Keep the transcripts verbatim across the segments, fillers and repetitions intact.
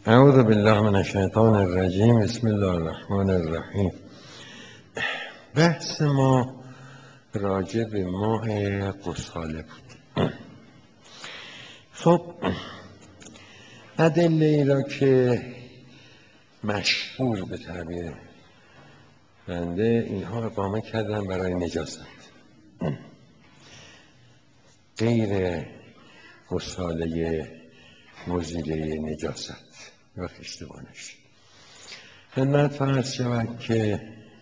اعوذ بالله من الشیطان الرجیم. بسم الله الرحمن الرحیم. بحث ما راجع به ماه قصاله بود. خب ادله ای را که مشهور به تعبیر بنده اینها اقامه کردن برای نجاست، غیر قصاله وسیله نجاست و اشتباهش. خدمت فرض شود که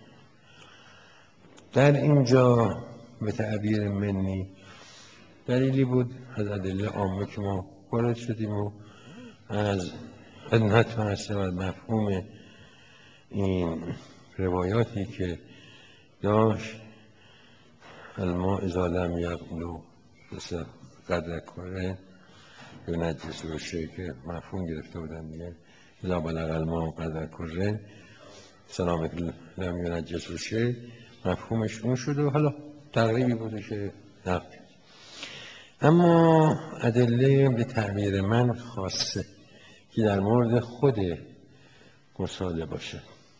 در اینجا به تعبیر منی دلیلی بود از ادله عامه که ما وارد شدیم و از خدمت فرض شود مفهوم این روایاتی که داشت الماء اذا لم یغلو قدر کره ینجس الشیء که مفهوم گرفته بودن دیگه، اذا بلغ الماء قدر کره سلامت لم ینجس الشیء، مفهومش اون شده و حالا تقریبی بوده که نقل. اما ادله به تعبیر من خاصه که در مورد خود قصاله باشه.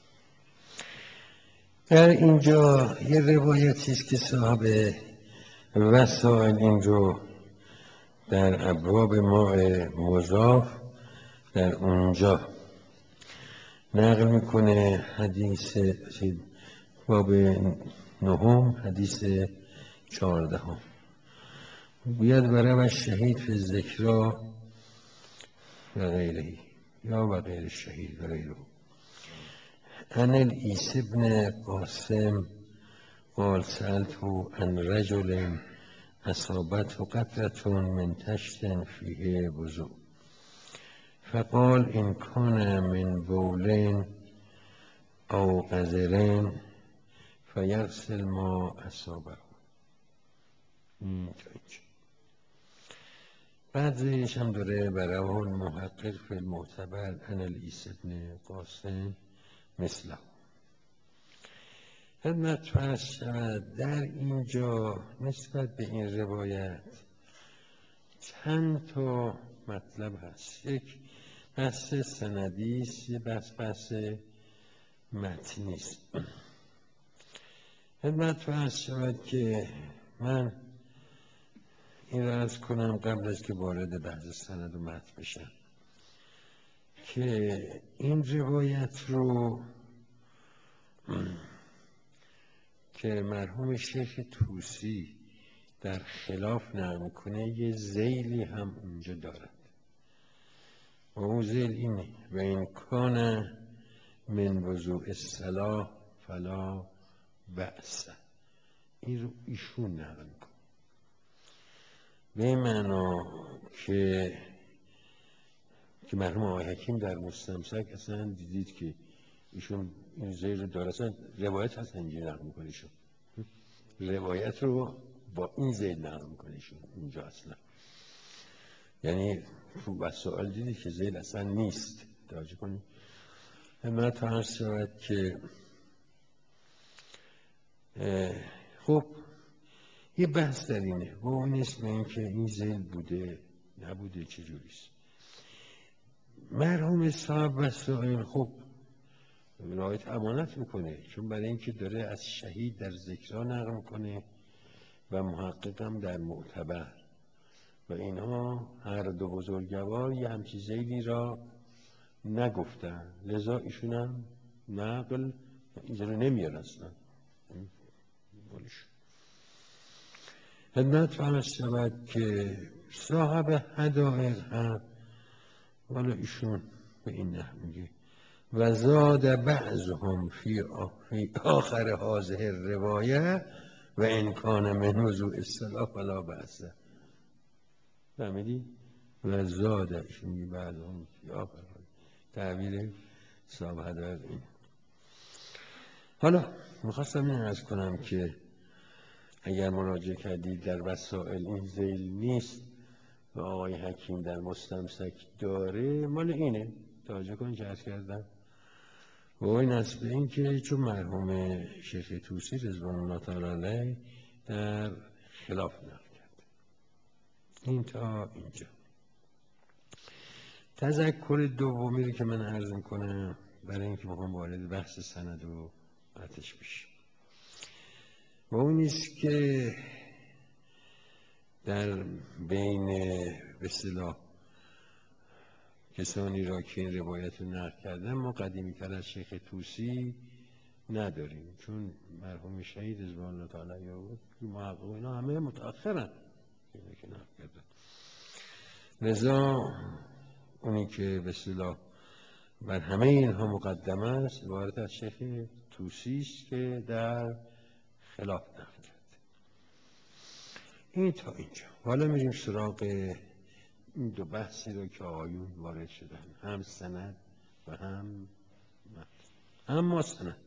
در اینجا یه روایتی است که صاحب وسائل این رو در ابواب ماء مضاف در اونجا نقل میکنه. حدیث باب نهم حدیث چهاردهم بیاد برای و شهید فی الذکرا و غیره یا و غیر الشهید و غیره. عن العیس بن قاسم قال سألته عن رجل اصابته قطرة من تشت فیه وضوء فقال إن كان من بول أو قذر فيغسل ما أصابه. بعضیش هم داره برای المحقق فی المعتبر عن العیس بن قاسم مثله. خدمت فرض شود در اینجا نسبت به این روایت چند تا مطلب هست. یک بحث سندی است، یک بحث بحث متنی است. خدمت فرض شود که من این را عرض کنم قبل از که وارد بحث سند و متن بشم که این روایت رو که مرحوم شیخ طوسی در خلاف نقل میکنه یه ذیلی هم اونجا دارد و اون ذیل اینه و این کان من وضوء الصلاة فلا بأس. این رو ایشون نقل میکنه به معنا که که مرحوم آقای حکیم در مستمسک اصلا دیدید که ایشون این ذیل رو داره، اصلا روایت هست اینجا نقل میکنه ایشون روایت رو با این ذیل نقل میکنه ایشون اینجا اصلا، یعنی وسائل دیدی که ذیل اصلا نیست. توجه کنید. من فرض شود که خب یه بحث در اینه و اون نیست به این که این ذیل بوده نبوده چجوریست. مرحوم صاحب وسائل خب رعایت امانت میکنه، چون برای اینکه داره از شهید در ذکرها نقل میکنه و محققم در معتبر و اینها هر دو بزرگوار یه همچی ذیلی را نگفتن، لذا ایشون هم نقل اینجا رو نمیار اصلا. خدمت فرض شود که صاحب هدایق هم والا ایشون به این نحو میگه و زاد بعضهم فی آخر هذه الروایه و ان کان من وضوء الصلاة فلا بأس. فهمیدی؟ و زاد ایشون میگه بعضهم فی آخر تعبیر صاحب هدایق این. حالا میخواستم این عرض کنم که اگر مراجعه کردید در وسائل این ذیل نیست و آقای حکیم در مستمسک داره، مال اینه. توجه کنید که عرض کردم و این است به این که چون مرحوم شیخ طوسی رضوان الله تعالی علیه در خلاف نقل کرد. این تا اینجا. تذکر دومی رو که من عرض میکنم برای اینکه بخوام وارد بحث سند و آتش بشیم و اون نیست که در بین به اصطلاح کسانی را که این روایت رو نقل کردن ما قدیمی تر از شیخ طوسی نداریم، چون مرحوم شهید رضوان الله تعالی علیه محقق اینا همه متأخرن اینا که نقل کردن. لذا اونی که به اصطلاح بر همه اینها مقدم است عبارت از شیخ طوسی است که در خلاف نقل کرده. این تا اینجا. حالا میریم سراغ این دو بحثی رو که آیون وارد شدن، هم سند و هم متن. اما سند،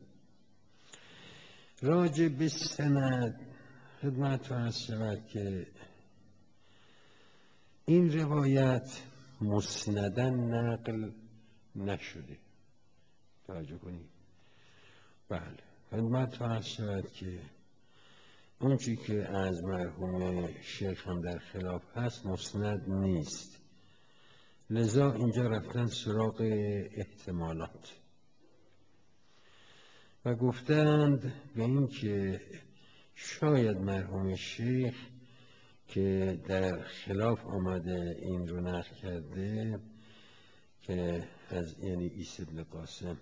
راجع به سند خدمت عرض شود که این روایت مسندن نقل نشده. توجه کنید. بله، خدمت عرض شود که اون چی که از مرحوم شیخ هم در خلاف هست مسند نیست. لذا اینجا رفتن سراغ احتمالات و گفتند به این که شاید مرحوم شیخ که در خلاف آمده این رو نقل کرده که از یعنی عیسی بن قاسم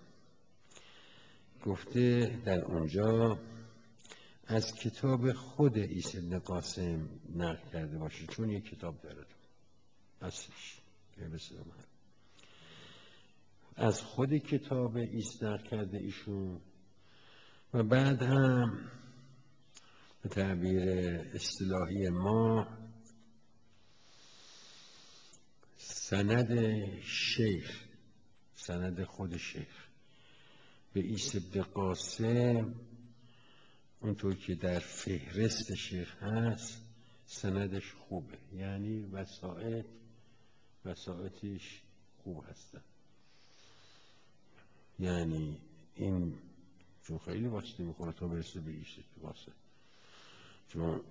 گفته در اونجا از کتاب خود عیسی بن قاسم نقل کرده باشه، چون یک کتاب داره اصلش که بسیار از خود کتاب عیسی نقل کرده ایشون و بعد هم به تعبیر اصطلاحی ما سند شیخ، سند خود شیخ به عیسی بن قاسم اونطور که در فهرست شیخ هست سندش خوبه، یعنی وسائط وسائطش خوب هستن. یعنی این چون خیلی واسطه میخوره تا برسه به عیسی بن قاسم، چون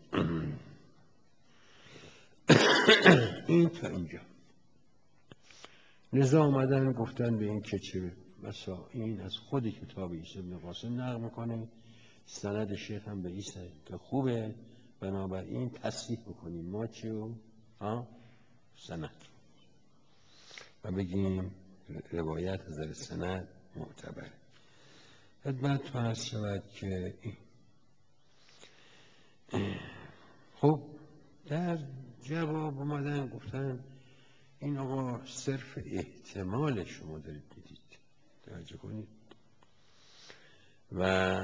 این تا اینجا. لذا آمدن گفتن به این که چه بسا این از خود کتاب عیسی بن قاسم نقل میکنه، سند شیخ هم به عیسی که خوبه، بنابراین تصحیح بکنیم ما چه و ها سند و بگیم روایت از در سند معتبر. خدمت تو عرض شود که خب در جواب اومدن گفتن این آقا صرف احتمال شما دارید میدید، توجه کنید و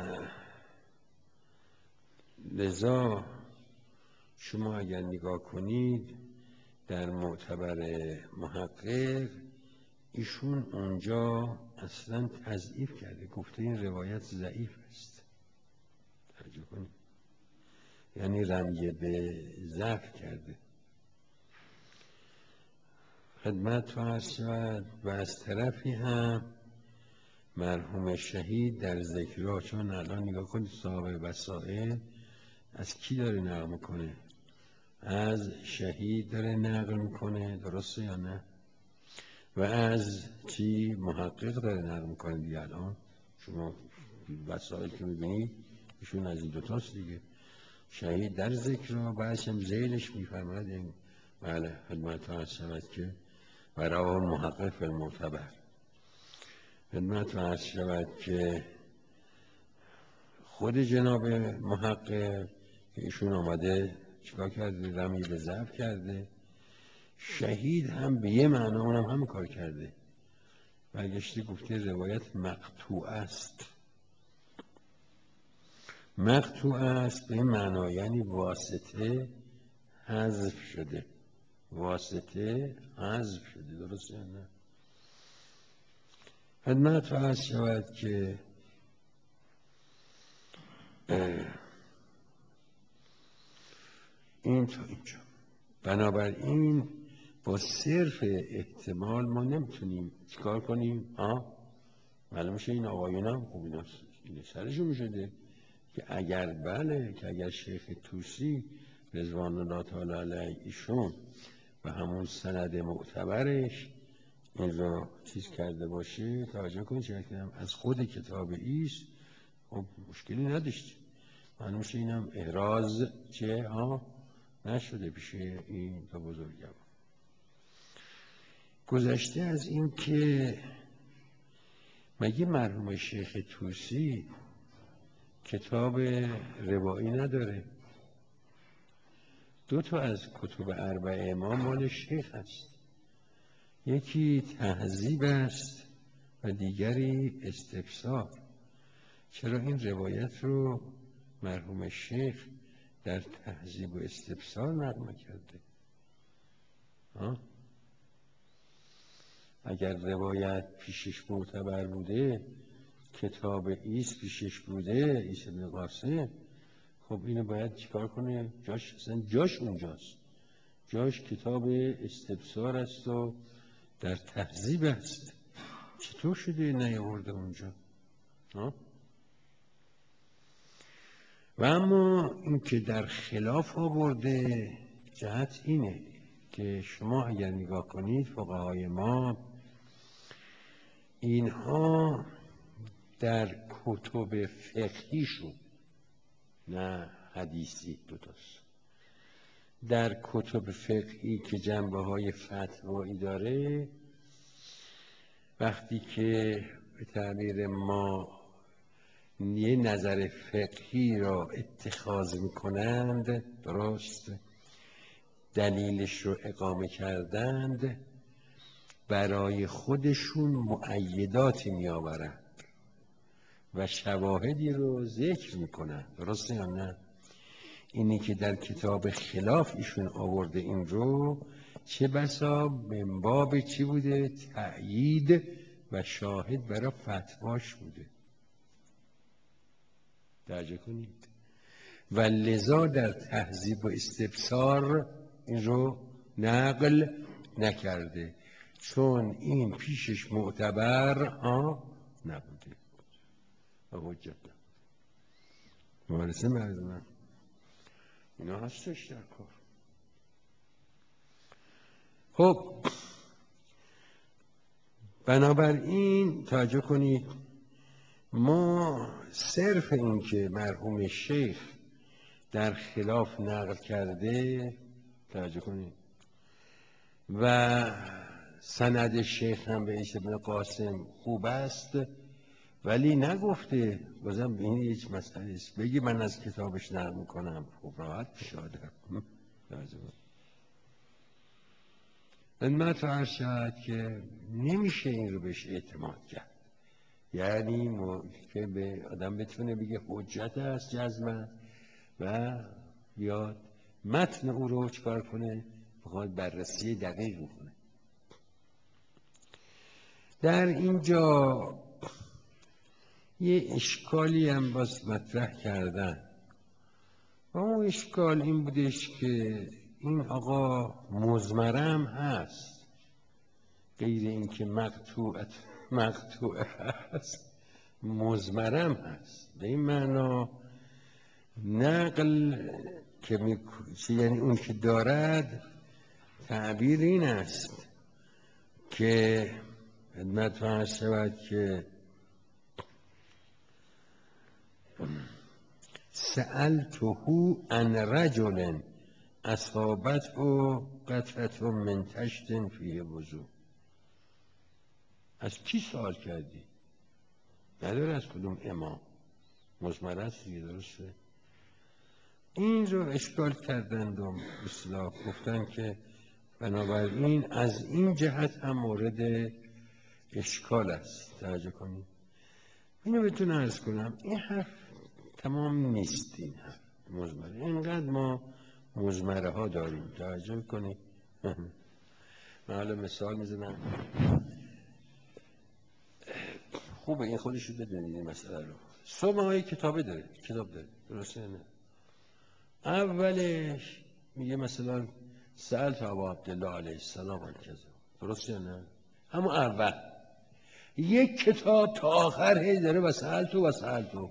لذا شما اگر نگاه کنید در معتبر محقق ایشون اونجا اصلا تضعیف کرده، گفته این روایت ضعیف است. توجه کنید، یعنی رمی به ضعف کرده. خدمت و عرض شود و از طرفی هم مرحوم شهید در ذکرها، چون الان نگاه کنید صاحب وسائل از کی داره نقل میکنه؟ از شهید داره نقل میکنه، درسته یا نه؟ و از چی محقق داره نقل میکنه دیگه. الان شما وسائل که میبینید ایشون از این دوتاست دیگه. شهید در ذکرها بعضش هم زیلش میفرماید این بله خدمت عرض شود که برای محقق فی المعتبر. خدمت عرض شود که خود جناب محقق که ایشون آمده چیکار کرده؟ رمی به ضعف کرده. شهید هم به یه معنا اونم همین کار کرده، برگشته گفته روایت مقطوع است. مقطوع است به این معنا یعنی واسطه حذف شده، واسطه حذف شده، درسته یا نه؟ خدمت عرض شود که این تا اینجا. بنابراین با صرف احتمال ما نمیتونیم چیکار کنیم؟ ها معلوم میشه این آقایون هم خوب اینا سرشون میشده که اگر بله که اگر شیخ طوسی رضوان الله تعالی علیه ایشون و همون سند معتبرش این را چیز کرده باشه توجه کنید چه کردم از خود کتاب ایست خب مشکلی نداشت، معلوم میشه اینم احراز چه ها نشده پیش این دو بزرگم. گذشته از این که مگه مرحوم شیخ طوسی کتاب روایی نداره؟ دو تا از کتب اربع امام مال شیخ است، یکی تهذیب است و دیگری استبصار. چرا این روایت رو مرحوم شیخ در تهذیب و استبصار نقل کرده؟ ها؟ اگر روایت پیشش معتبر بوده، کتاب ایست پیشش بوده، ایست ابن قاسم، خب اینو باید چیکار کنه؟ جاش اصلا جاش اونجاست، جاش کتاب استبصار است و در تهذیب است. چطور شده نیاورده اونجا؟ ها؟ و اما این که در خلاف آورده جهت اینه که شما اگر نگاه کنید فقهای ما اینها در کتب فقهیشون، نه حدیثی دوتاست، در کتب فقهی که جنبه های فتوایی داره، وقتی که به تعبیر ما یه نظر فقهی را اتخاذ میکنند، درست دلیلش رو اقامه کردند، برای خودشون مؤیداتی میآورند و شواهدی رو ذکر میکنند، درسته یا نه؟ اینی که در کتاب خلاف ایشون آورده این رو، چه بسا من باب چی بوده؟ تأیید و شاهد برای فتواش بوده. درجه کنید. و لذا در تهذیب و استبصار این رو نقل نکرده، چون این پیشش معتبر ها نبوده و حجت نبوده. مبارسه مردم اینا هستش در کار. خب بنابراین توجه کنید، ما صرف این که مرحوم شیخ در خلاف نقل کرده، توجه کنید، و سند شیخ هم به عیسی بن قاسم خوب است، ولی نگفته بازم این هیچ مسئله است بگی من از کتابش نقل میکنم، خب راحت پیش آدم. خدمت عرض شد که نمیشه این رو بهش اعتماد کرد، یعنی که به آدم بتونه بگه حجت است جزمه و بیاد متن او رو چکار کنه، بخواد بررسی دقیق کنه. در اینجا یه اشکالی هم باز مطرح کردن و اون اشکال این بودش که این آقا مزمرم هست، غیر اینکه مقطوع مقطوع هست مزمرم هست. به این معنا نقل که می... یعنی اون که دارد تعبیر این است که خدمت فرض شود که سألته عن رجل اصابته قطعة من تشت فیه وضو. از کی سوال کردی؟ نداره از کدوم امام، مزمره است دیگه، درسته؟ این رو اشکال کردند و اصلاح گفتن که بنابراین از این جهت هم مورد اشکال است. توجه کنید، اینو بهتون عرض کنم، این حرف تمام نیست. این حرف مزمره، اینقدر ما مزمره ها داریم. توجه کنید، من حالا مثال میزنم خوبه این خودش رو بدونید این مسئله رو. صبح های کتابه داره، کتاب داره، درسته نه؟ اولش میگه مثلا سألت ابا عبدالله علیه السلام عن کذا، درسته نه؟ اما اول یک کتاب تا آخر هی داره و سألتو و سألتو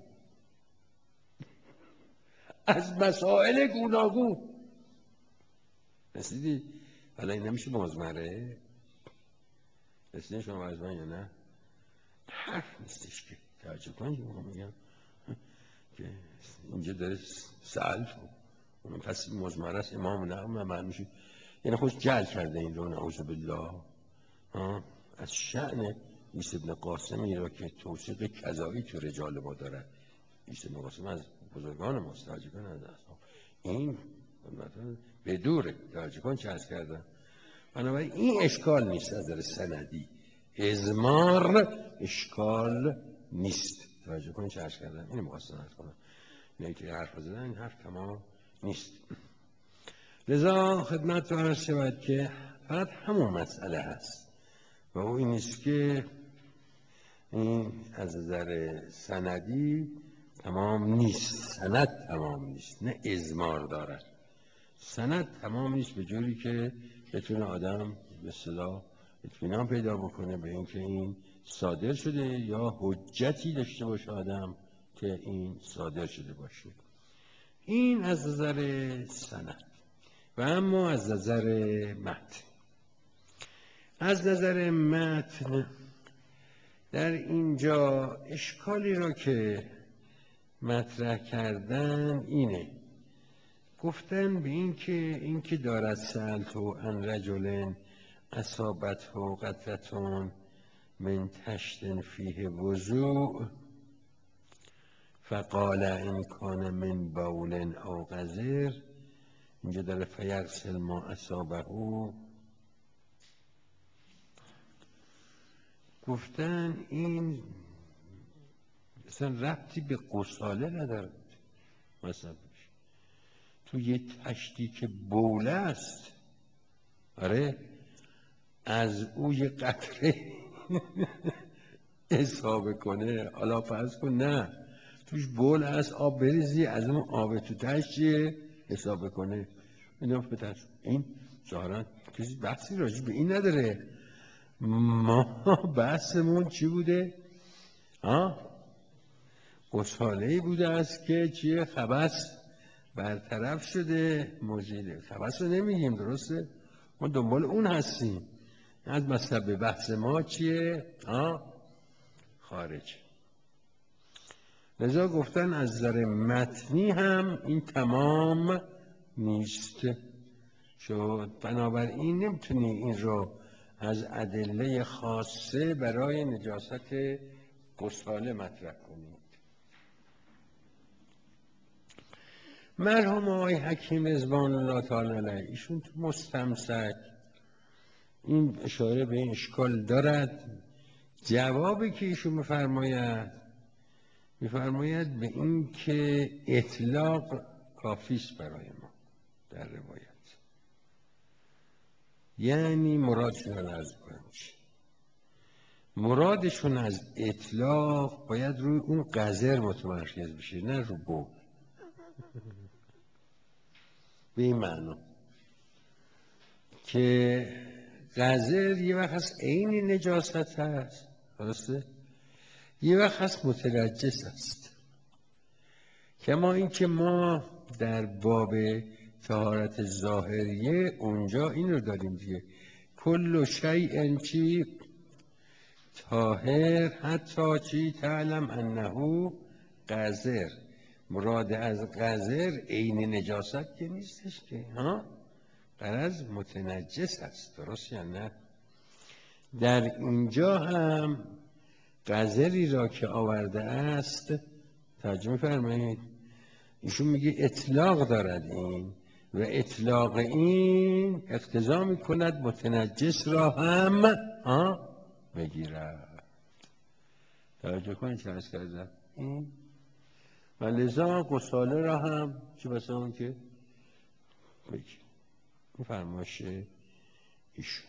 از مسائل گوناگون رسیدی. حالا این نمیشه مزمره؟ رسیدین شما از من یا نه؟ حرف نیستش که توجه کنید میگم که اینجا داره سأل اون پس مزمره است امام نه معنی میشه یعنی خودش جعل کرده این رو نعوذ بالله. از شأن عیسی بن قاسمی را که توثیق کذایی تو رجال ما دارد. عیسی بن قاسم از بزرگان ماست توجه کن از اصحاب این به دوره توجه کن چه عرض کردم. بنابراین این اشکال نیست از نظر سندی، ازمار اشکال نیست توجه کن چه عرض کردم. اینو می‌خواستم عرض کنم اینایی که حرف زدن این حرف تمام نیست. لذا خدمت رو عرض شود که فقط همون مسئله هست و او این نیست که این از نظر سندی تمام نیست، سند تمام نیست نه ازمار دارد، سند تمام نیست به جوری که بتونه آدم به اصطلاح اطمینان پیدا بکنه به اینکه این صادر شده یا حجتی داشته باشه آدم که این صادر شده باشه. این از نظر سند. و اما از نظر متن، از نظر متن در اینجا اشکالی را که مطرح کردن اینه، گفتن به این که این که دارد سألتو عن رجل اصابته قطرة من تشت فیه وضوء فقال ان کان من بول او قذر، اینجا داره فیغسل ما اصابه، گفتن این اصلا ربطی به غساله نداره. مثلا تو یه تشتی که بوله است، آره از او یه قطره حساب کنه، حالا فرض کن نه توش بول است آب بریزی از اون آب تو تشتیه حساب کنه. اینا بترس این ظاهرا کسی بحثی راجع به این نداره. ما بحثمون چی بوده؟ ها غساله‌ای بوده است که چیه خبث برطرف شده، مزیل خبث رو نمیگیم، درسته؟ ما دنبال اون هستیم. از مطلب بحث ما چیه؟ ها خارج. لذا گفتن از نظر متنی هم این تمام نیست، شد بنابراین نمیتونی این رو از ادله خاصه برای نجاست غساله مطرح کنید. مرحوم آقای حکیم رضوان الله تعالی علیه ایشون تو مستمسک این اشاره به این اشکال دارد. جوابی که ایشون میفرماید میفرماید به این که اطلاق کافیست برای ما در روایت. یعنی مرادشون رو عرض کنم چی؟ مرادشون از اطلاق باید روی اون قذر متمرکز بشه نه رو بول. به این معنی که قذر یه وقت هست عین نجاست هست، درسته؟ یه وقت هست متنجس است. کما این که ما در باب طهارت ظاهریه اونجا این رو داریم دیگه، کل شیء چی طاهر حتی چی تعلم انه قذر. مراد از قذر عین نجاست که نیستش که، ها غرض متنجس است، درست یا نه؟ در اینجا هم قذری را که آورده است توجه می‌فرمایید ایشون میگه اطلاق دارد این و اطلاق این اقتضا میکند متنجس را هم ها بگیرد. توجه کنید چه عرض کردم این و لذا غساله را هم چه بسه اون که بگیر. این فرمایش ایشون.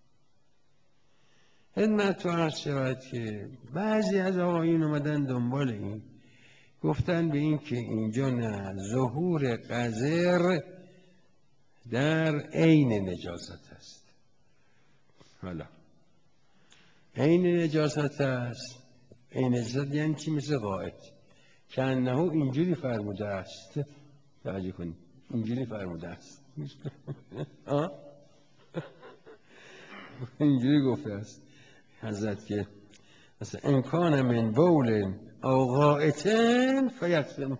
خدمت تو عرض شود که بعضی از آقایون اومدن دنبال این، گفتن به این که اینجا نه ظهور قذر در عین نجاست است. حالا عین نجاست است، عین نجاست یعنی چی؟ مثل قائد که انه اینجوری فرموده است. توجه کنید اینجوری فرموده است اینجوری گفته است حضرت که مثلا امکان من بول او غائطن فیکفر،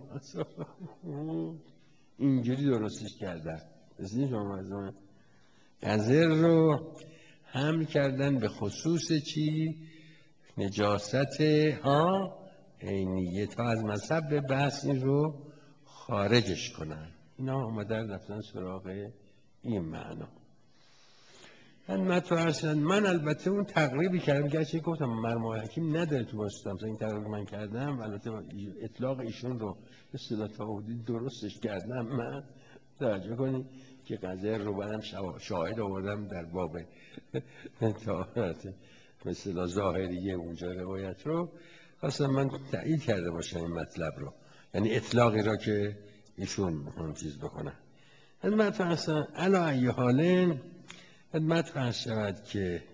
اینجوری درستش کردن. مثل شما از من قذر رو حمل کردن به خصوص چی؟ نجاست ها عینیه، تا از مذهب به بحث این رو خارجش کنن. اینا آمدن رفتن سراغ این معنا. من تو هستن، من البته اون تقریبی کردم که چی گفتم مرموم حکیم نداره تو واسطم، این تقریبی من کردم البته اطلاق ایشون رو به اصطلاح تعهدی درستش کردم. من توجه کنید که قذر رو بعدم شاهد آوردم در باب طهارت به اصطلاح ظاهریه اونجا روایت رو، خواستم من تایید کرده باشم این مطلب رو، یعنی اطلاقی را که ایشون میخوان چیز بکنن. خدمت اصلا علا ای حالین خدمت فرض شود که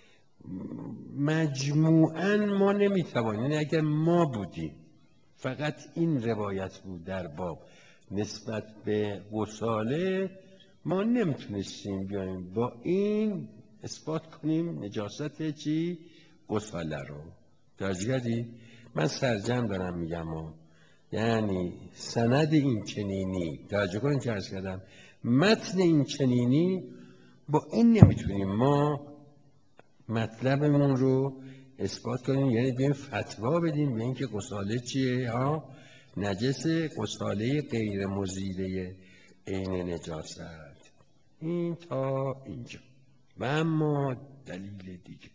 مجموعاً ما نمیتوانیم، یعنی اگر ما بودیم فقط این روایت بود در باب نسبت به گساله، ما نمیتونستیم بیاییم با این اثبات کنیم نجاست چی؟ گساله رو. درجگردی من سرجم دارم میگم ها. یعنی سند این چنینی درجه کنیم که ارز کردم متن این چنینی با این نمیتونیم ما مطلبمون رو اثبات کنیم، یعنی بیم فتوا بدیم به اینکه گساله چیه ها؟ نجس، گساله غیر مزیله عین نجاست. این تا اینجا. و اما دلیل دیگه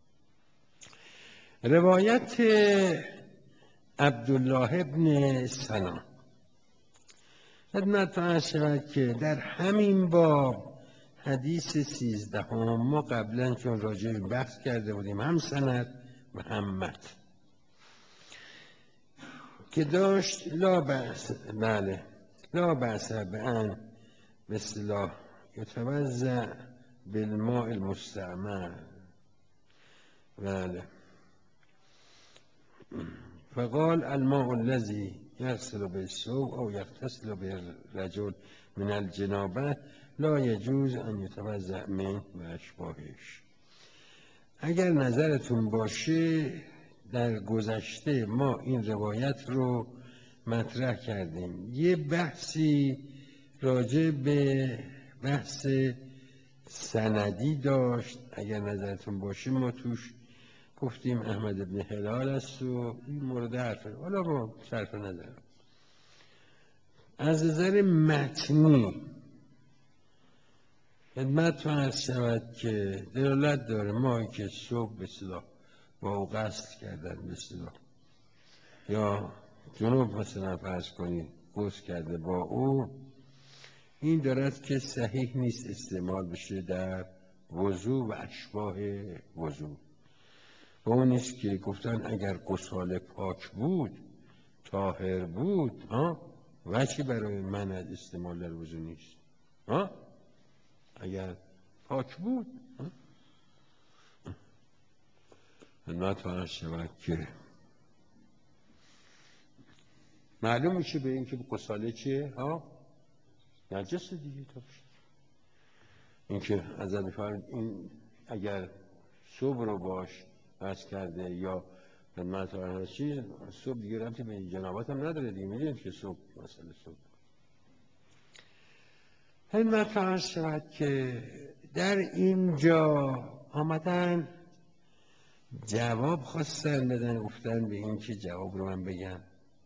روایت عبدالله ابن سلام خدمت عرض شود که در همین باب حدیث سیزدهم ما قبلا چون راجع به بحث کرده بودیم، هم سند و هم متن که داشت لا بأس، بله لا بأس بأن به اصطلاح یتوضأ بالماء المستعمل، بله فقال الماء الذي يغسل بالثوب او يغتسل بالرجل من الجنابه لا يجوز ان يتوضأ منه و اشباهش. اگر نظرتون باشه در گذشته ما این روایت رو مطرح کردیم، یه بحثی راجع به بحث سندی داشت. اگر نظرتون باشه ما توش گفتیم احمد ابن هلال است و این مورد حرفه، حالا با صرف نظر از نظر متنی خدمت عرض شود که دلالت داره ما که صبح به اصطلاح با او غسل کردن به اصطلاح یا جنوب مثلا فرض کنید غسل کرده با او، این دارد که صحیح نیست استعمال بشه در وضو و اشباه وضو. با اون نیست که گفتن اگر گساله پاک بود طاهر بود ها وجهی برای من از استعمال در وضو نیست ها، اگر پاک بود خدمت شود که معلوم میشه به این که گساله چیه ها؟ نجس دیگه. تا بشه این که از این اگر صبح رو باش بس کرده یا خدمت آن چیز صبح دیگه رمتی به جنابت هم نداره دیگه، میدونید که صبح مسئله صبح خدمت آن شود که در اینجا آمدن جواب خواستن بدن، گفتن به این که جواب رو من بگم،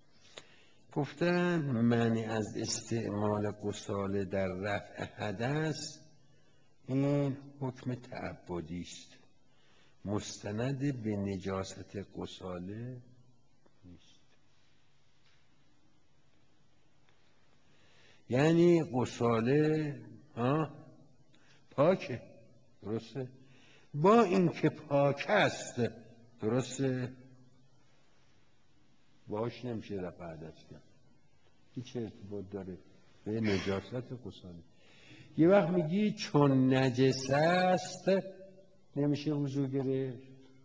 گفتن معنی از استعمال گساله در رفع حدث این حکم تعبدی است، مستند به نجاست گساله نیست. یعنی گساله ها پاکه، درسته، با اینکه پاک است درسته باش نمیشه رفع حدث کرد. این چه ارتباط داره به نجاست گساله؟ یه وقت میگی چون نجس است نمیشه وضو گرفت،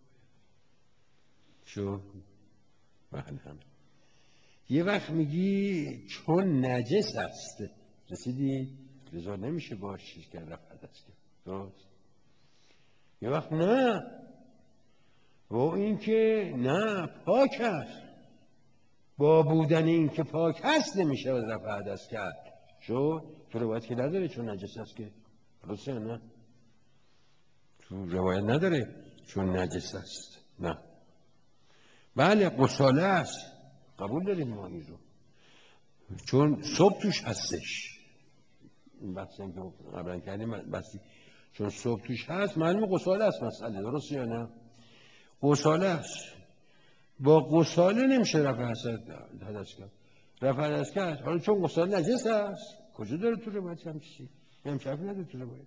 چون بله هم یه وقت میگی چون نجس است رسیدی لذا نمیشه باش چیز کرد رفع حدث کرد، درست. یه وقت نه و این که نه پاک است، با بودن این که پاک هست نمیشه از رفع حدث کرد. شو تو روایت که نداره چون نجس است که، درسته نه؟ تو روایت نداره چون نجس است، نه. بله غساله است، قبول داریم ما این رو، چون صبح توش هستش. این بحثی که قبلا کردیم بحثی چون صبح توش هست معلومه غساله است مسئله، درسته یا نه؟ غساله است، با غساله نمیشه رفع حدث کرد. رفع حدث کرد حالا چون غساله نجس است، کجا داره تو روایت هم چیزی؟ هم شرفی نداره تو روایت.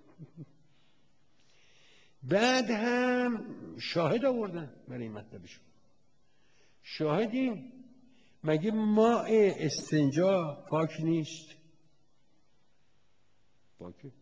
بعد هم شاهد آوردن برای این مطلبشون. شاهدیم مگه ماء استنجا پاک نیست؟ پاکه.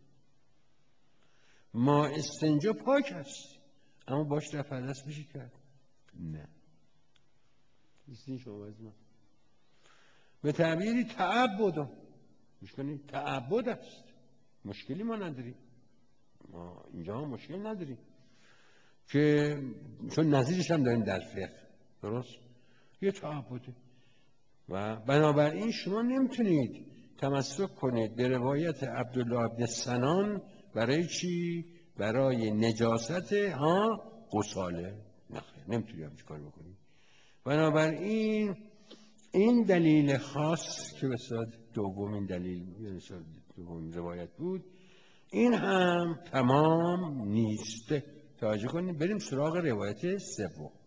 ماء استنجا پاک است اما باش رفع حدث میشه کرد؟ نه. نیستی شما از من به تعبیری تعبد میشکنیم، تعبد است، مشکلی ما نداریم، ما اینجا مشکل نداریم که چون نظیرش هم داریم در فقه، درست؟ یه تعبده و بنابراین شما نمیتونید تمسک کنید به روایت عبدالله بن سنان برای چی؟ برای نجاست ها غساله. نخیر نمیتونید همچه کار بکنید. بنابراین این دلیل خاص که به صورت دومین دلیل دومین روایت بود این هم تمام نیست. توجه کنید بریم سراغ روایت سوم.